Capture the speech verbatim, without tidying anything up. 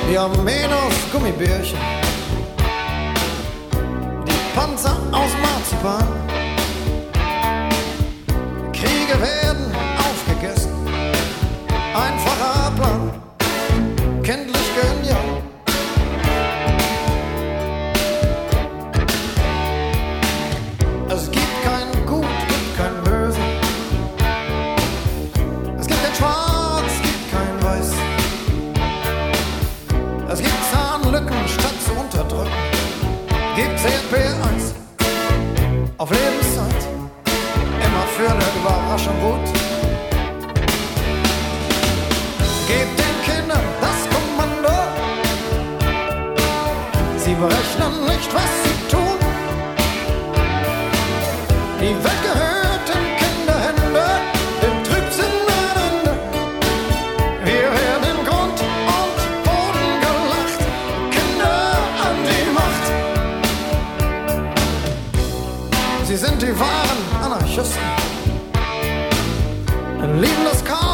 die Armeen aus Gummibärchen, die Panzer aus Marzipan. Kriege werden aufgegessen, einfacher Plan, kenntlich genial. Es gibt kein Gut, gibt kein Böse. Es gibt kein Schwarz, es gibt kein Weiß. Es gibt Zahnlücken statt zu unterdrücken. Gibt's Erdbeereis auf Lebenszeit. Immer für eine Überraschung gut. Gebt den Kindern das Kommando. Sie berechnen nicht, was sie tun. Die Welt gehört in Kinderhände, dem Trübsinn ein Ende. Wir werden in Grund und Boden gelacht, Kinder an die Macht. Sie sind die wahren Anarchisten, lieben das Chaos.